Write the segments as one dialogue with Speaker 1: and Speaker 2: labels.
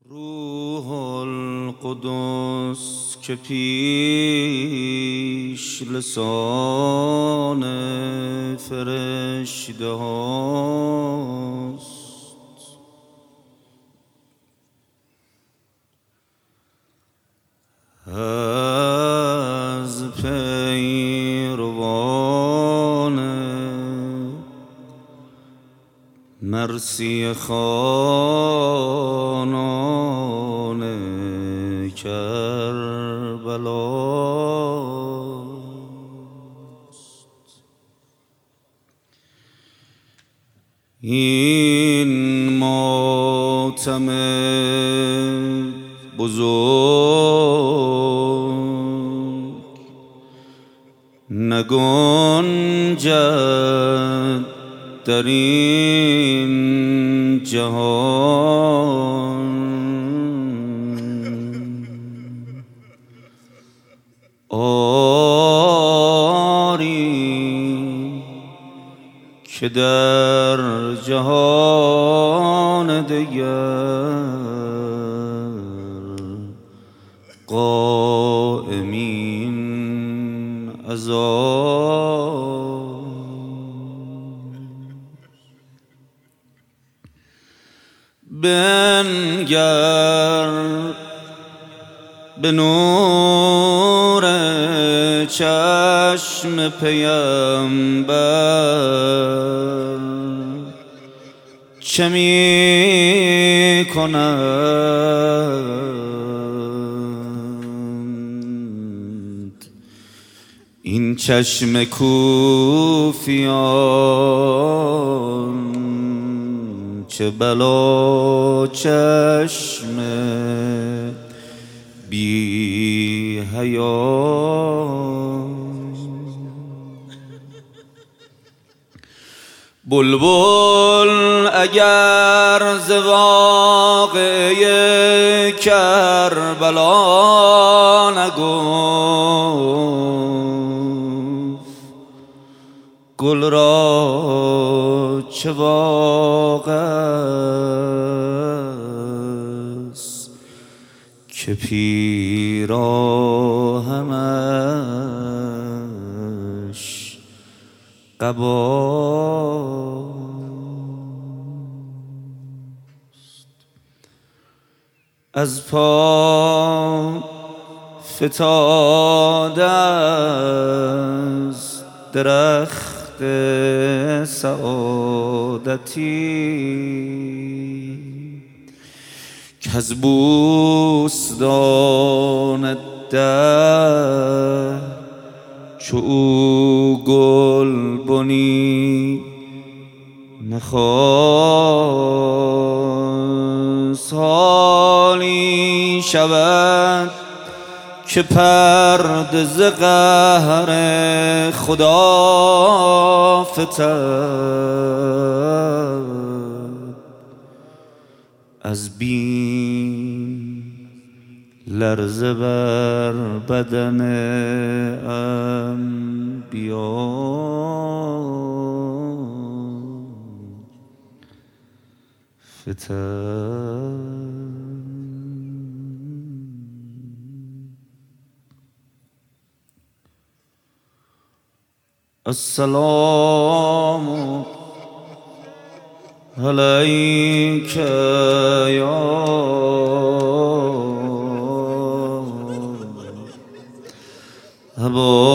Speaker 1: روح القدس که پیش لسان فرشته هاست، از پیروان مرسی خانان کربلاست. این ماتم بزرگ نگنجد در این جهان، آری که در جهان دیگر قائمین عذاب. بنگر به نور چشم پیمبر چه می کنند این چشم کوفیان، چه بلا چشم بی حیا. بلبل اگر ز واقعه کربلا نگفت، گل را چه واقع است که پیراهنش قباست. از پا فتاده از درخت سعادتی کز بوستان دهر چو او گلبنی نخواست. حالی شود که پرده ز قهر خدا فتد، از بیم لرزه بر بدن انبیا فتد. السلام علیک یا ابا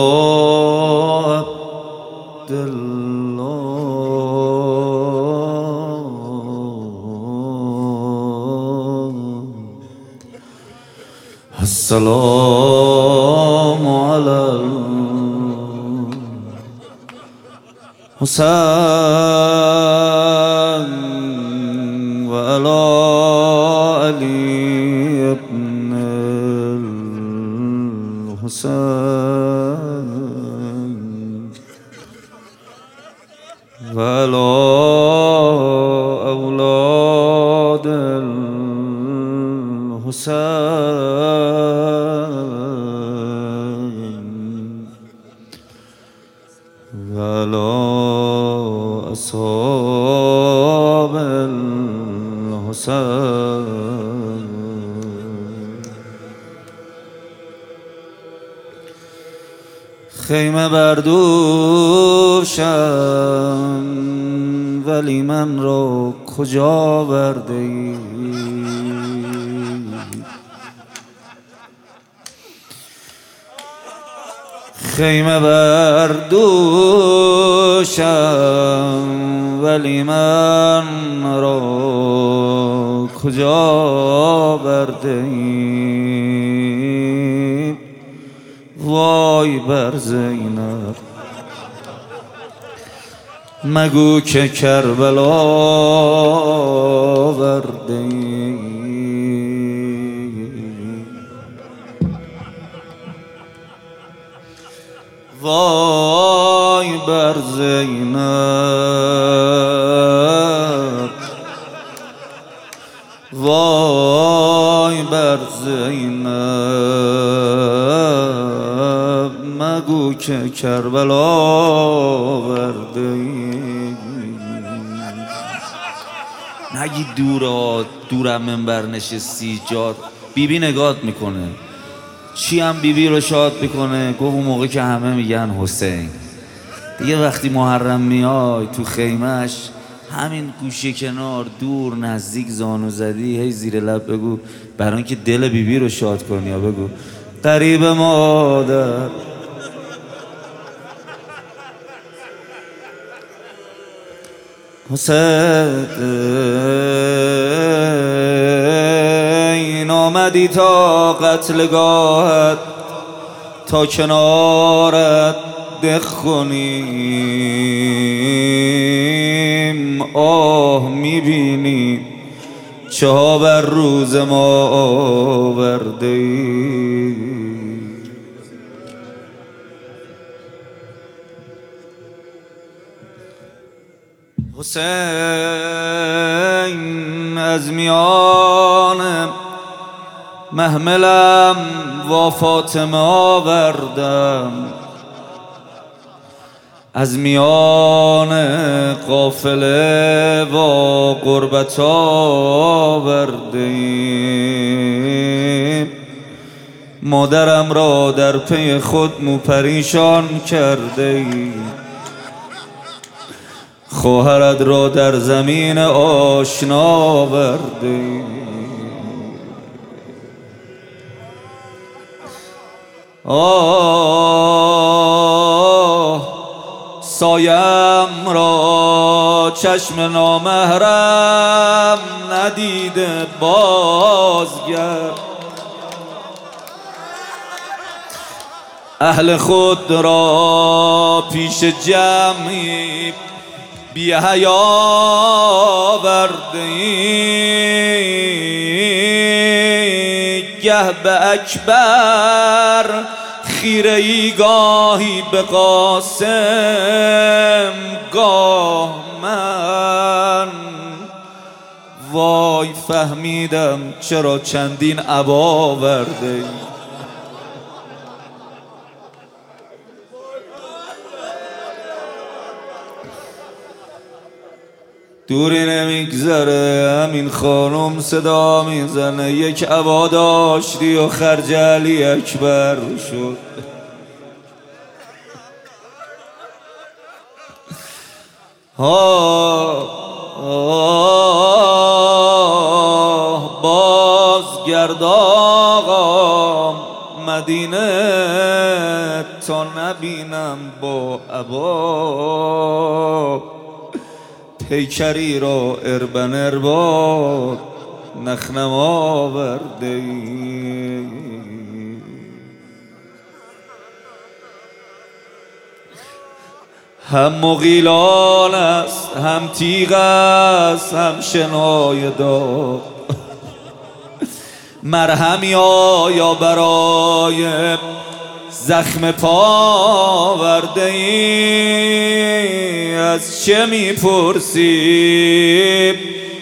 Speaker 1: عبدالله. السلام علی حسین و علی علی ابن الحسین و علی اولاد الحسین و علی اصحاب الحسین. خیمه بردوشم ولی من را کجا برده ای؟ خیمه بردوشم ولی من را کجا برده ای؟ وای بر زینب مگو که کربلا برده ای؟ وای بر زینب وای بر زینب مگو که کربلا برده ای؟ نگی دورم منبر نشستی جاد بیبی نگات میکنه چی هم بیبی رو شاد میکنه. گفت اون موقع که همه میگن حسین دیگه وقتی محرم میای تو خیمش همین گوشه کنار دور نزدیک زانو زدی هی زیر لب بگو برای اینکه دل بیبی رو شاد کنی یا بگو قریب مادر حسین آمدی تا قتلگاهت تا کنارت دق کنیم آه میبینی چه ها بر روز ما آورده ای؟ حسین از میان محملم و فاطمه آوردم از میان قافله و قربت آوردیم مادرم را در پی خود مو پریشان کرده ای خواهرت را در زمین آشنا آورده ای آه سایم را چشم نامحرم ندیده بازگرد اهل خود را پیش جمعی بی حیا آورده ای گه به اکبر خیره ای گاهی به قاسم گاه من وای فهمیدم چرا چندین عبا آورده ای دوری نمیگذره همین خانم صدا میزنه یک عبا داشتی و خرج علی اکبر شد بازگرد آقا مدینه تا نبینم با عبا پیکری را اربن ارباد نخنم آورده ای هم مغیلان است هم تیغ است هم شنای داغ مرهمی آیا برای زخم پا آورده ای از چه میپرسی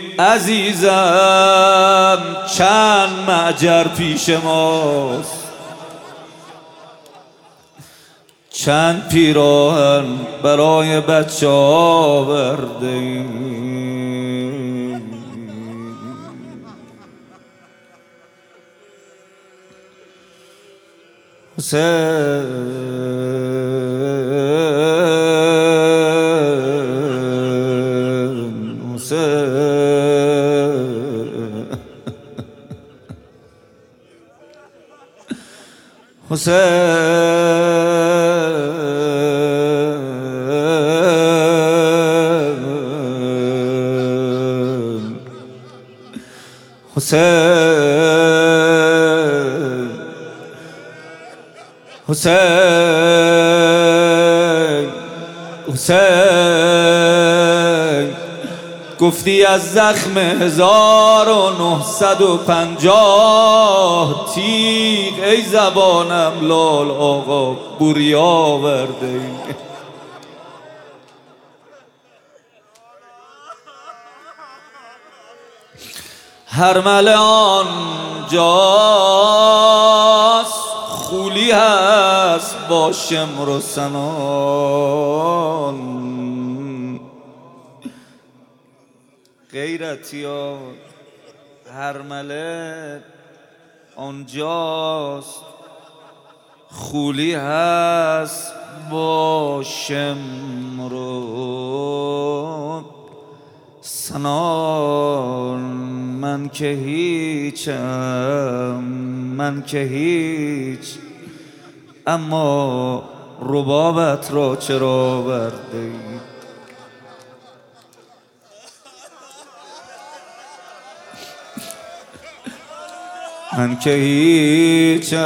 Speaker 1: عزیزم چند معجر پیش ماست چند پیراهن برای بچه آورده ای حسین حسین گفتی از زخم 1950 تیغ ای زبانم لال آقا بوری آورده. هرمله آنجاست خولی هست با شمر و سنان. غیرتی ها هرمله آنجاست خولی هست با شمر و سنان. من که هیچم، من که هیچ، اما ربابت را چرا برده؟ من که هیچم،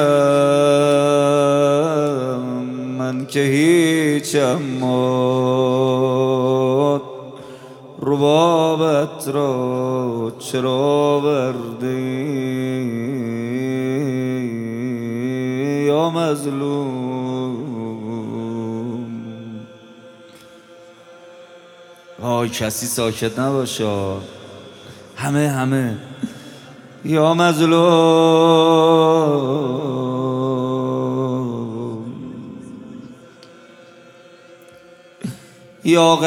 Speaker 1: من که هیچم، اما ربابت را چرا بردی یا مظلوم؟ آی کسی ساکت نباشه، همه یا مظلوم یا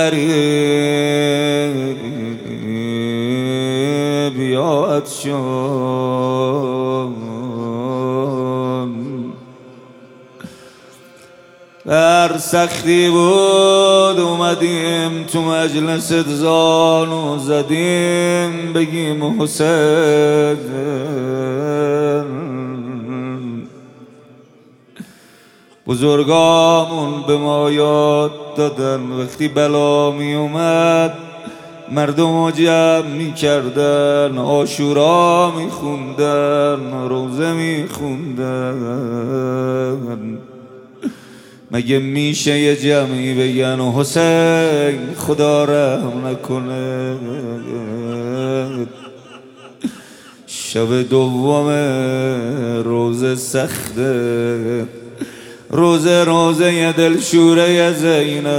Speaker 1: غریب یا عطشان. هر سختی بود اومدیم تو مجلست زانو زدیم بگیم حسین. بزرگامون به ما یاد دادن وقتی بلا می اومد مردم رو جمع می کردن، عاشورا می خوندن، روزه می خوندن. مگه میشه یه جمعی بگن حسین خدا رحم نکنه؟ شب دوم روزه سخته، روزه دلشوره زینب.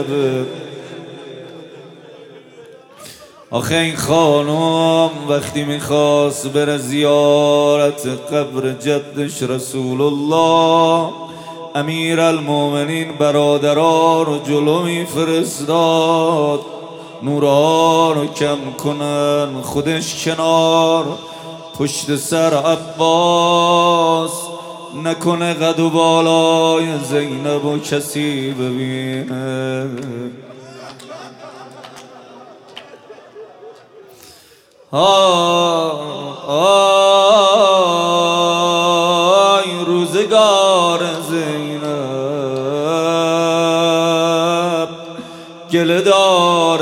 Speaker 1: آخه این خانم وقتی میخواست بره زیارت قبر جدش رسول الله امیر المومنین برادرها رو جلو میفرستاد نورها رو کم کنن، خودش کنار پشت سر عباس نکنه قد و بالای زینب و کسی ببینه. آی روزگار زینب، گله دار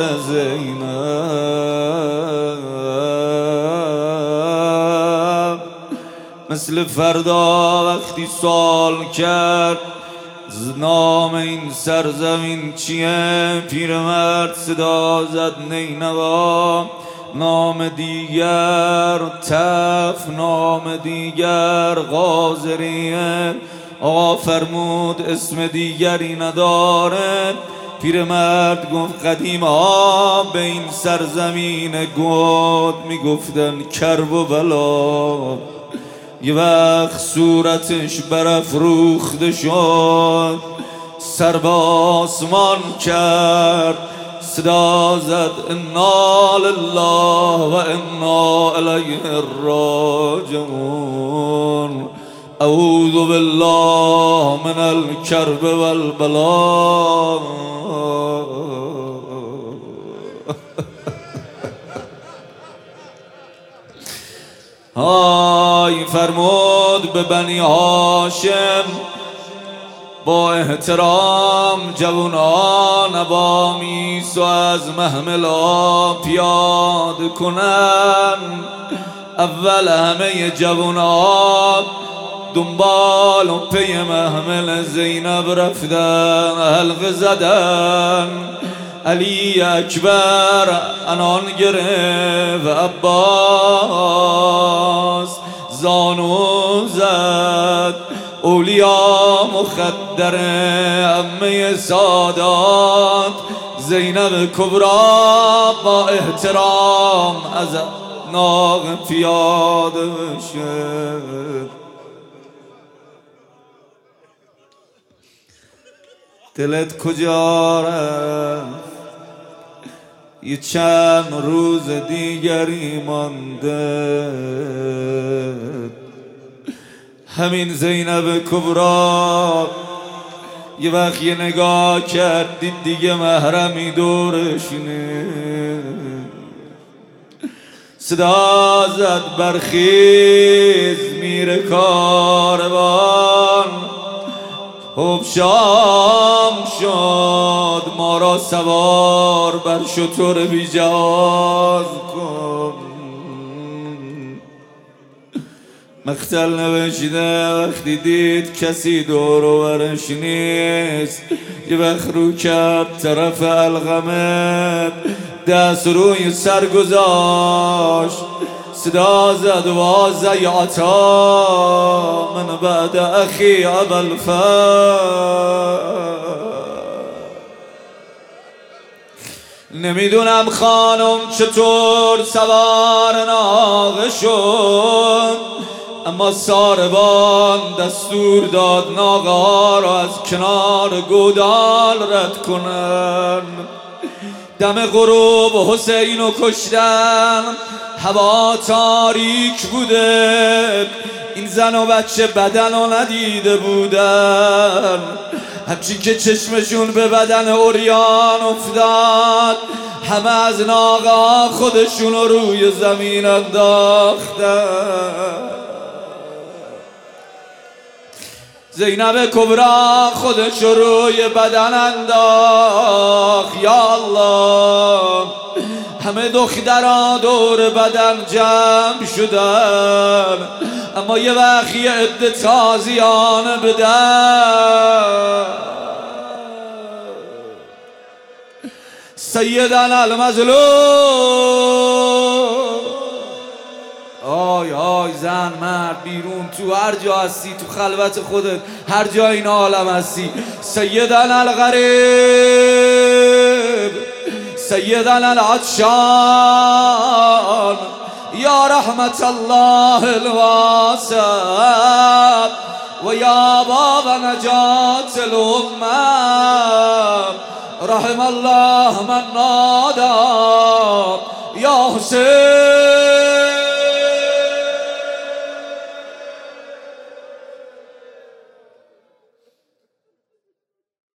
Speaker 1: زینب، مثل فردا وقتی سوال کرد نام این سرزمین چیه، پیرمرد صدا زد نینوا. نام دیگر تف، نام دیگر غازریه. آقا فرمود اسم دیگری نداره. پیرمرد گفت قدیم ها به این سرزمین گود میگفتن کرب و بلا. یه وقت صورتش برافروخته شد، سر به آسمان کرد، صدا زد انا لله و انا الیه راجعون. اعوذ بالله من الکرب والبلا. های فرمود به بنی هاشم
Speaker 2: با احترام جوانان وامیس و از محملا پیاده کنن. اول همه جوانان دنبال و پی محمل زینب رفتن، حلقه زدن. علی اکبر انان گرفت و عباس زانو زد. اولیا مخدر عمه سادات زینب کبرا با احترام از ناق پیاده شد. دلت کجا رفت؟ یه چند روز دیگری مانده. همین زینب کبرا یه وقت یه نگاه کرد دید دیگه محرمی دورشونه. صدا زد برخیز میره کاروان. خب شام شد ما را سوار بر شتر بیجاز کن. مقتل نوشیده وقتی دید کسی دور و برش نیست، یه وقت رو کرد طرف علقمه، دست روی سر گذاشت. صدا زد وازه عطا من بعد اخی ابوالفضل. نمیدونم خانم چطور سوار ناقه شد، اما ساربان دستور داد ناقه ها را از کنار گودال رد کنن. دم غروب حسین رو کشتن. هوا تاریک بوده، این زن و بچه بدن رو ندیده بودن. همچین که چشمشون به بدن عریان افتاد، همه از ناقه خودشون رو روی زمین انداختن. زینب کبرا خودش روی بدن انداخت. یا الله، همه دخترها دور بدن جمع شدن، اما یه وقت یه عده تازیانه بدن. سیدنا المظلوم، آی آی زن مرد بیرون تو هر جا هستی، تو خلوت خودت هر جا این عالم هستی. سیدنا الغریب، سیدنا العطشان، یا رحمت الله الواسع و یا باب نجات الامه. رحم الله من نادى یا حسین